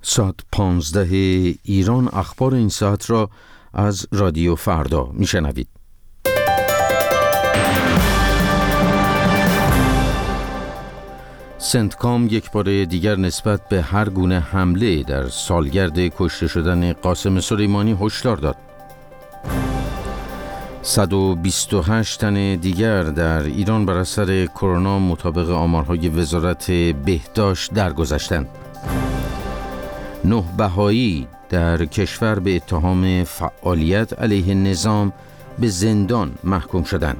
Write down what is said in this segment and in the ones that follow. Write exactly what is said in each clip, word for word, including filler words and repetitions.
ساعت پانزده ایران اخبار این ساعت را از رادیو فردا میشنوید. سنتکام یک بار دیگر نسبت به هر گونه حمله در سالگرد کشته شدن قاسم سلیمانی هشدار داد. صد و بیست و هشت تن دیگر در ایران بر اثر کرونا مطابق آمارهای وزارت بهداشت درگذشتند. نه بهایی در کشور به اتهام فعالیت علیه نظام به زندان محکوم شدند.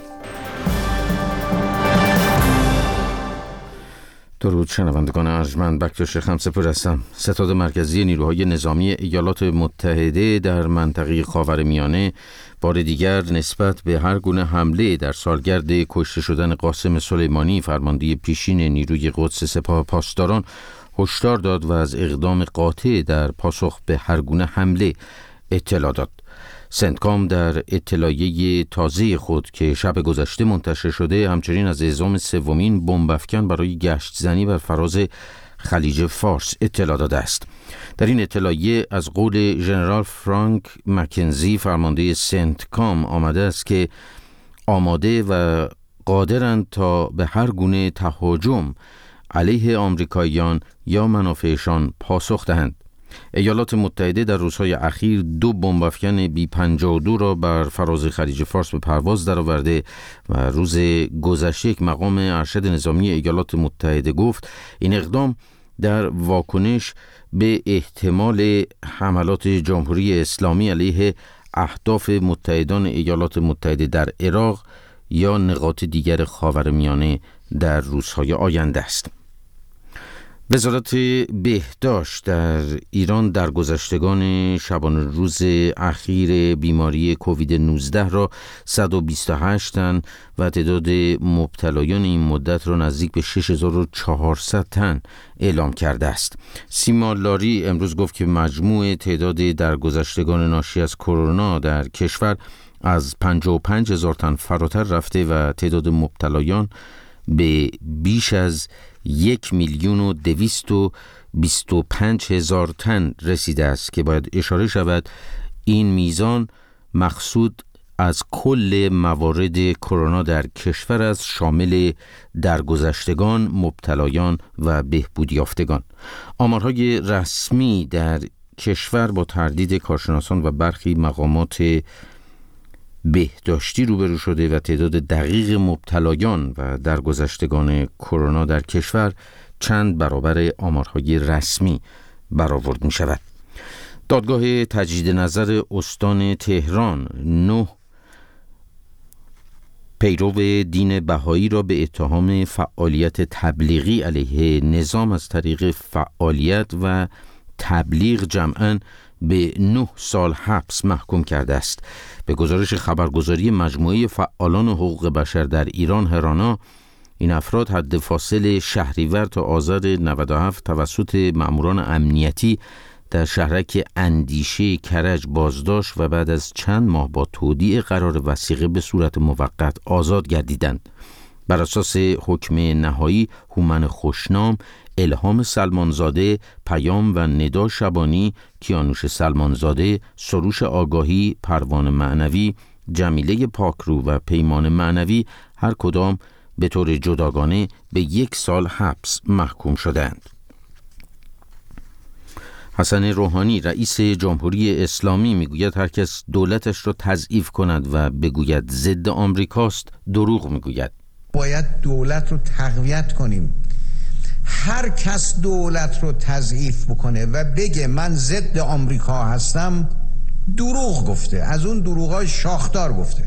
درود شنوندگان ارجمند، بکتاش خمسپور هستم. ستاد مرکزی نیروهای نظامی ایالات متحده در منطقه خاورمیانه بار دیگر نسبت به هر گونه حمله در سالگرد کشته شدن قاسم سلیمانی فرمانده پیشین نیروی قدس سپاه پاسداران هشدار داد و از اقدام قاطع در پاسخ به هر گونه حمله اطلاع داد. سنتکام در اطلاعیه تازه خود که شب گذشته منتشر شده همچنین از اعزام سومین بمب افکن برای گشت زنی بر فراز خلیج فارس اطلاع داده است. در این اطلاعیه از قول ژنرال فرانک مکنزی فرمانده سنتکام آمده است که آماده و قادرند تا به هر گونه تهاجم علیه آمریکاییان یا منافعشان پاسخ دهند. ایالات متحده در روزهای اخیر دو بمب افکن بی پنجاه و دو را بر فراز خلیج فارس به پرواز درآورده و روز گذشته یک مقام ارشد نظامی ایالات متحده گفت این اقدام در واکنش به احتمال حملات جمهوری اسلامی علیه اهداف متحدان ایالات متحده در عراق یا نقاط دیگر خاورمیانه در روزهای آینده است. وزارت بهداشت در ایران در گذشتگان شبانه روز اخیر بیماری کووید نوزده را صد و بیست و هشت تن و تعداد مبتلایان این مدت را نزدیک به شش هزار و چهارصد تن اعلام کرده است. سیما لاری امروز گفت که مجموع تعداد درگذشتگان ناشی از کرونا در کشور از پنجاه و پنج هزار تن فراتر رفته و تعداد مبتلایان به بیش از یک میلیون و دویست و بیست و پنج هزار تن رسیده است که باید اشاره شود این میزان مقصود از کل موارد کرونا در کشور است، شامل درگذشتگان، مبتلایان و بهبود یافتگان. آمارهای رسمی در کشور با تردید کارشناسان و برخی مقامات بهداشتی روبرو شده و تعداد دقیق مبتلایان و درگذشتگان کرونا در کشور چند برابر آمارهای رسمی برآورد می شود. دادگاه تجدید نظر استان تهران نه پیرو دین بهایی را به اتهام فعالیت تبلیغی علیه نظام از طریق فعالیت و تبلیغ جمعاً به نه سال حبس محکوم کرده است. به گزارش خبرگزاری مجموعه فعالان حقوق بشر در ایران هرانا، این افراد حد فاصل شهریور تا آذر نود و هفت توسط مأموران امنیتی در شهرک اندیشه کرج بازداشت و بعد از چند ماه با تودیع قرار وثیقه به صورت موقت آزاد گردیدند. بر اساس حکم نهایی هومن خوشنام، الهام سلمانزاده، پیام و ندا شبانی، کیانوش سلمانزاده، سروش آگاهی، پروانه معنوی، جمیله پاکرو و پیمان معنوی هر کدام به طور جداگانه به یک سال حبس محکوم شدند. حسن روحانی رئیس جمهوری اسلامی میگوید هر کس دولتش را تضعیف کند و بگوید ضد آمریکاست دروغ میگوید. باید دولت رو تقویت کنیم. هر کس دولت رو تضعیف بکنه و بگه من ضد آمریکا هستم دروغ گفته، از اون دروغای شاخدار گفته.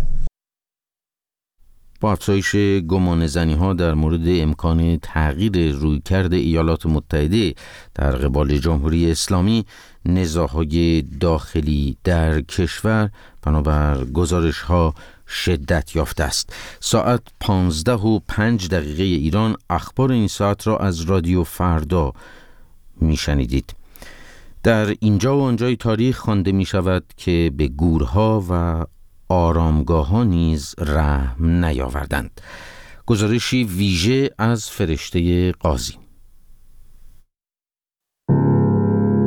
با افزایش گمانه‌زنی ها در مورد امکان تغییر رویکرد ایالات متحده در قبال جمهوری اسلامی، نزاع‌های داخلی در کشور بنابر گزارش ها شدت یافته است. ساعت پانزده و پنج دقیقه ایران اخبار این ساعت را از رادیو فردا میشنیدید. در اینجا و آنجای تاریخ خوانده می شود که به گورها و آرامگاه ها نیز رحم نیاوردند. گزارشی ویژه از فرشته قاضی.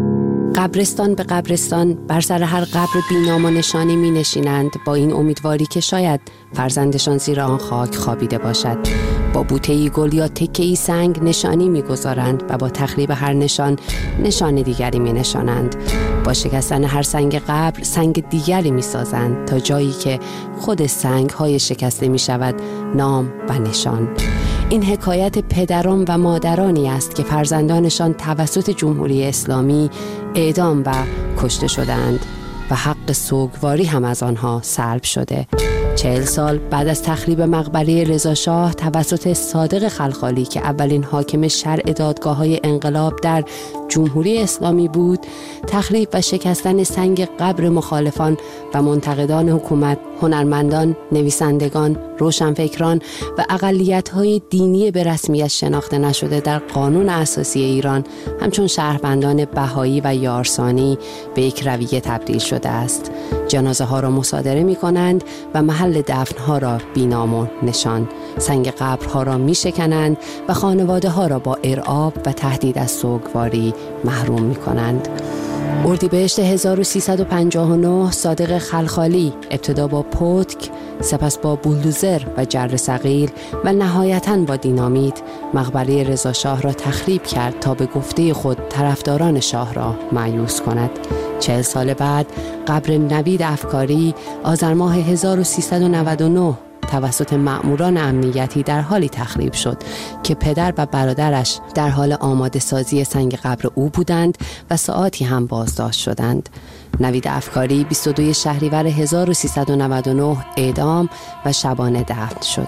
قبرستان به قبرستان بر سر هر قبر بی‌نام و نشانی می نشینند، با این امیدواری که شاید فرزندشان زیر آن خاک خوابیده باشد. با بوته‌ای گل یا تکه‌ای سنگ نشانی می‌گذارند و با تخریب هر نشان نشان دیگری می‌نشانند. با شکستن هر سنگ قبر سنگ دیگری می‌سازند تا جایی که خود سنگ‌های شکسته می‌شود نام و نشان. این حکایت پدران و مادرانی است که فرزندانشان توسط جمهوری اسلامی اعدام و کشته شدند و حق سوگواری هم از آنها سلب شده. چهل سال بعد از تخریب مقبره رضا شاه توسط صادق خلخالی که اولین حاکم شرع دادگاه‌های انقلاب در جمهوری اسلامی بود، تخریب و شکستن سنگ قبر مخالفان و منتقدان حکومت، هنرمندان، نویسندگان، روشنفکران و اقلیت‌های دینی به رسمیت شناخته نشده در قانون اساسی ایران همچون شهروندان بهایی و یارسانی به یک رویه تبدیل شده است. جنازه ها را مصادره می کنند و محل دفن ها را بی‌نام و نشان، سنگ قبرها را می شکنند و خانواده ها را با ارعاب و تهدید از سوگواری محروم می کنند. اردیبهشت هزار و سیصد و پنجاه و نه صادق خلخالی ابتدا با پتک، سپس با بولدوزر و جر ثقیل و نهایتاً با دینامیت مقبره رضا شاه را تخریب کرد تا به گفته خود طرفداران شاه را مایوس کند. چهل سال بعد قبر نوید افکاری آذر ماه هزار و سیصد و نود و نه توسط مأموران امنیتی در حالی تخریب شد که پدر و برادرش در حال آماده سازی سنگ قبر او بودند و ساعاتی هم بازداشت شدند. نوید افکاری بیست و دو شهریور هزار و سیصد و نود و نه اعدام و شبانه دفن شد.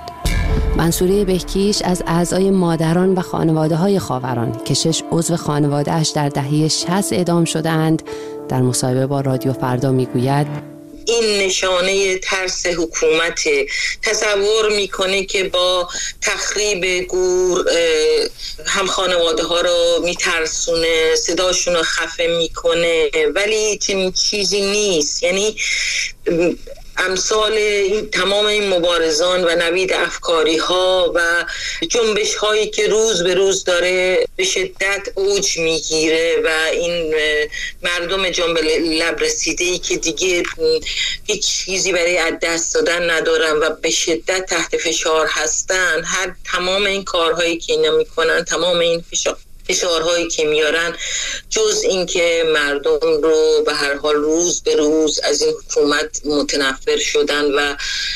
منصوره بهکیش از اعضای مادران و خانواده های خاوران که شش عضو خانواده‌اش در دهه شصت اعدام شدند در مصاحبه با رادیو فردا میگوید: این نشانه ترس حکومت. تصور میکنه که با تخریب گور هم خانواده ها رو میترسونه، صداشون رو خفه میکنه، ولی چنین چیزی نیست. یعنی امثال این تمام این مبارزان و نوید افکاری ها و جنبش هایی که روز به روز داره به شدت اوج میگیره و این مردم جنب لب رسیده‌ای که دیگه هیچ چیزی برای از دست دادن ندارن و به شدت تحت فشار هستن، هر تمام این کارهایی که اینا میکنن، تمام این فشار فشارهایی که میارن، جز این که مردم رو به هر حال روز به روز از این حکومت متنفر شدن و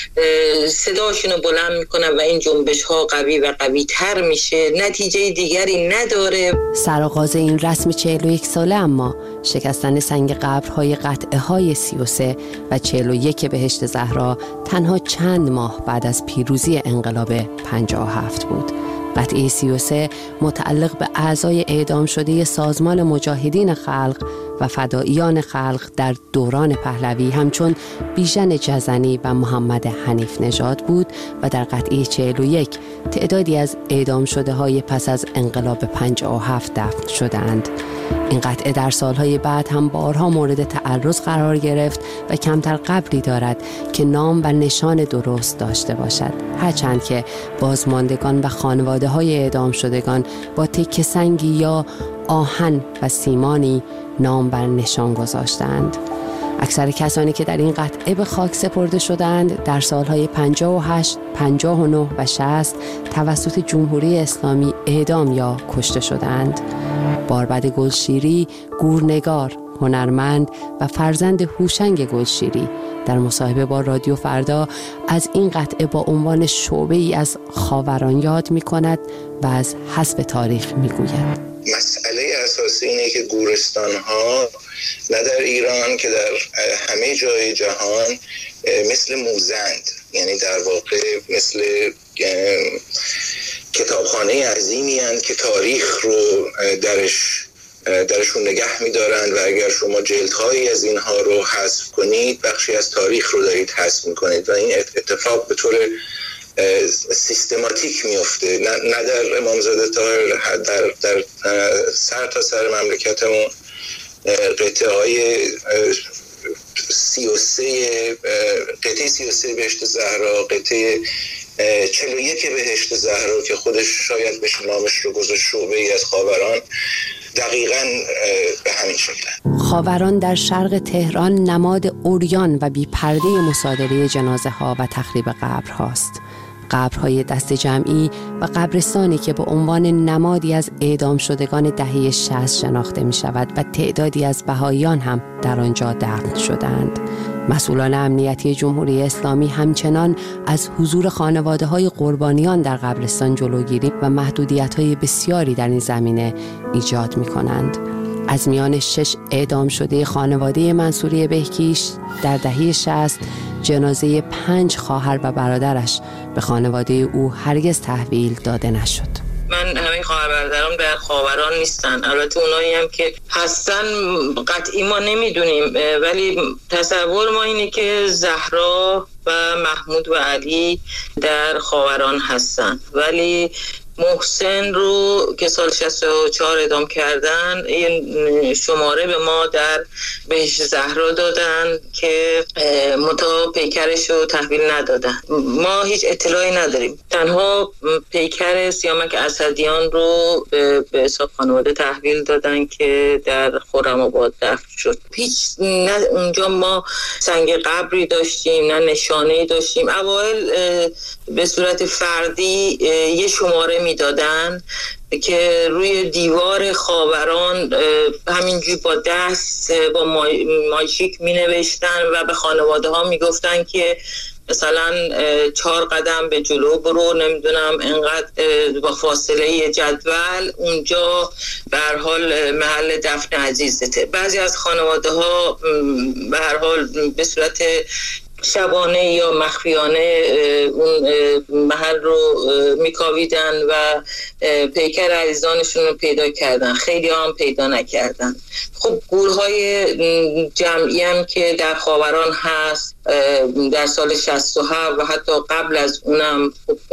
صداشون رو بلند میکنن و این جنبش ها قوی و قوی تر میشه، نتیجه دیگری نداره. سرآغاز این رسم چهل و یک ساله اما شکستن سنگ قبرهای قطعه های سی و سه و چهل و یک بهشت زهرا تنها چند ماه بعد از پیروزی انقلاب پنجاه و هفت بود. قطعه سی و سه متعلق به اعضای اعدام شده سازمان مجاهدین خلق و فداییان خلق در دوران پهلوی همچون بیژن جزنی و محمد حنیف نژاد بود و در قطعه چهل و یک تعدادی از اعدام شده های پس از انقلاب پنجاه و هفت دفن شدند. این قطعه در سالهای بعد هم بارها مورد تعرض قرار گرفت و کمتر قبری دارد که نام و نشان درست داشته باشد، هرچند که بازماندگان و خانواده های اعدام شدگان با تکه سنگی یا آهن و سیمانی نام بر نشان گذاشتند. اکثر کسانی که در این قطعه به خاک سپرده شدند در سالهای پنجاه و هشت، پنجاه و نه و شصت توسط جمهوری اسلامی اعدام یا کشته شدند. باربد گلشیری، گورنگار، هنرمند و فرزند هوشنگ گلشیری در مصاحبه با رادیو فردا از این قطعه با عنوان شعبه‌ای از خاوران یاد می‌کند و از حسب تاریخ می‌گوید. مسئله اساسی اینه که گورستان‌ها نه در ایران که در همه جای جهان مثل موزند، یعنی در واقع مثل کتابخانه عظیمی هستند که تاریخ رو درش درشون نگه می‌دارند و اگر شما جلدهایی از اینها رو حذف کنید بخشی از تاریخ رو دارید حذف می‌کنید و این اتفاق به طور سیستماتیک میفته، نه, نه در امامزاده طاهر، در, در سر تا سر مملکتمون قطعه های سی و سه قطعه سی و سه بهشت زهرا، قطعه چهل و یک بهشت زهرا که خودش شاید بشه نامش رو گذاشت شعبه ای از خاوران، دقیقاً به همین شکل. خاوران در شرق تهران نماد عریان و بی پرده مصادره جنازه ها و تخریب قبر هاست. قبرهای دست جمعی و قبرستانی که به عنوان نمادی از اعدام شدگان دهه شصت شناخته می شود و تعدادی از بهائیان هم در آنجا دفن شدند. مسئولان امنیتی جمهوری اسلامی همچنان از حضور خانواده‌های قربانیان در قبرستان جلوگیری و محدودیت‌های بسیاری در این زمینه ایجاد می‌کنند. از میان شش اعدام شده خانواده منصوری بهکیش در دهه شصت، جنازه پنج خواهر و برادرش به خانواده او هرگز تحویل داده نشد. من همه خواهر برادرام در خاوران نیستن، البته اونایی هم که هستن قطعی ما نمیدونیم، ولی تصور ما اینه که زهرا و محمود و علی در خاوران هستن، ولی محسن رو که سال شصت و چهار اعدام کردن این شماره به ما در بهشت زهرا دادن که متا پیکرش رو تحویل ندادن. ما هیچ اطلاعی نداریم، تنها پیکر سیامک اسدیان رو به حساب خانواده تحویل دادن که در خرم‌آباد دفن شد. هیچ نه اونجا ما سنگ قبری داشتیم نه نشانه‌ای داشتیم. اوایل به صورت فردی یه شماره میدادن که روی دیوار خاوران همینجوری با دست با ماژیک می نوشتن و به خانواده ها می گفتن که مثلا چهار قدم به جلو برو، نمیدونم انقدر با فاصله جدول اونجا به هر حال محل دفن عزیزته. بعضی از خانواده ها به هر حال به صورت شبانه یا مخفیانه اون محل رو میکاویدن و پیکر عزیزانشون رو پیدا کردن، خیلی هم پیدا نکردن. خب گورهای جمعی هم که در خاوران هست در سال شصت و هفت و حتی قبل از اونم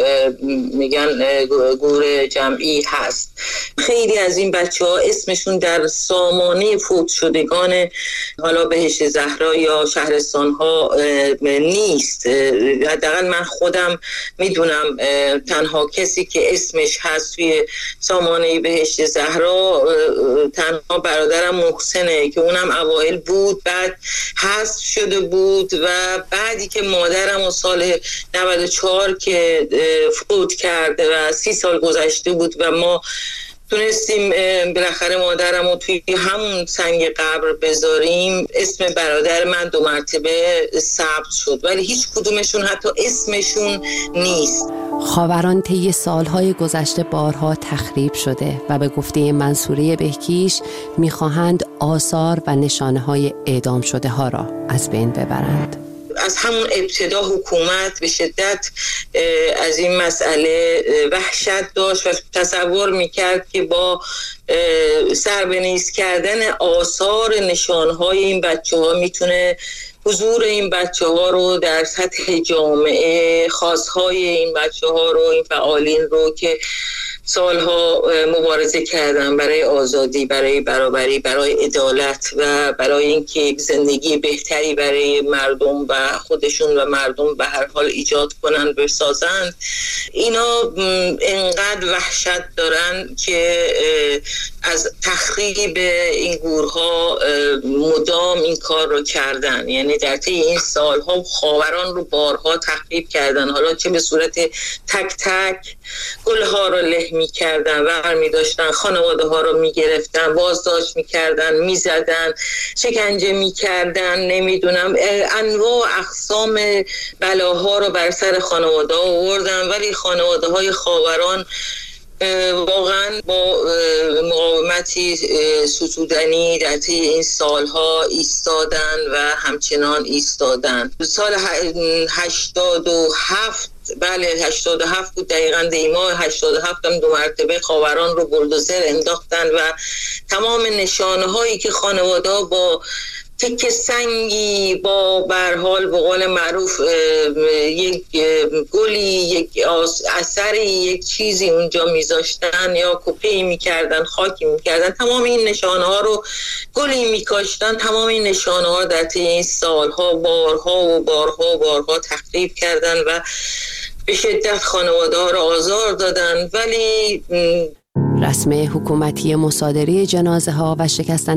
میگن گور جمعی هست. خیلی از این بچه ها اسمشون در سامانه فوت شدگان حالا بهشت زهرا یا شهرستان ها نیست. حداقل من خودم میدونم تنها کسی که اسمش هست توی سامانه بهشت زهرا تنها برادرم محسنه که اونم اوائل بود، بعد حذف شده بود و بعدی که مادرم و سال نود و چهار که فوت کرده و سی سال گذشته بود و ما تونستیم بالاخره مادرم رو توی همون سنگ قبر بذاریم، اسم برادر من دو مرتبه ثبت شد ولی هیچ کدومشون حتی اسمشون نیست. خاوران طی سالهای گذشته بارها تخریب شده و به گفته منصوری بهکیش میخواهند آثار و نشانه‌های اعدام شده ها را از بین ببرند. از همون ابتدا حکومت به شدت از این مسئله وحشت داشت و تصور میکرد که با سربنیز کردن آثار نشانهای این بچه ها میتونه حضور این بچه ها رو در سطح جامعه، خاصهای این بچه ها رو، این فعالین رو که سالها مبارزه کردن برای آزادی، برای برابری، برای عدالت و برای اینکه یک زندگی بهتری برای مردم و خودشون و مردم به هر حال ایجاد کنن، بسازن، اینا انقدر وحشت دارن که از تخریب این گورها مدام این کار رو کردن. یعنی در طی این سالها خاوران رو بارها تخریب کردن، حالا چه به صورت تک تک گلها رو له می کردن و برمی داشتن، خانواده ها رو می گرفتن، بازداشت می کردن، می زدن، شکنجه می کردن، نمیدونم انواع اقسام بلاها رو بر سر خانواده ها آوردن. ولی خانواده های خاوران واقعا با مقاومتی ستودنی در طی این سالها ایستادن و همچنان ایستادن. سال هشتاد و هفت بله هشتاد و هفت بود دقیقاً، دیماه هشتاد و هفت هم دو مرتبه خاوران رو بولدوزر انداختن و تمام نشانه هایی که خانواده ها با تک سنگی با برحال به قول معروف یک گلی، یک اثری، یک چیزی اونجا میذاشتن یا کپی میکردن، خاکی میکردن، تمام این نشانه ها رو گلی میکاشتن. تمام این نشانه ها در طی این سالها بارها و بارها و بارها تخریب کردن و به شدت خانواده ها را آزار دادن، ولی رسم حکومتی مصادره جنازه ها و شکستن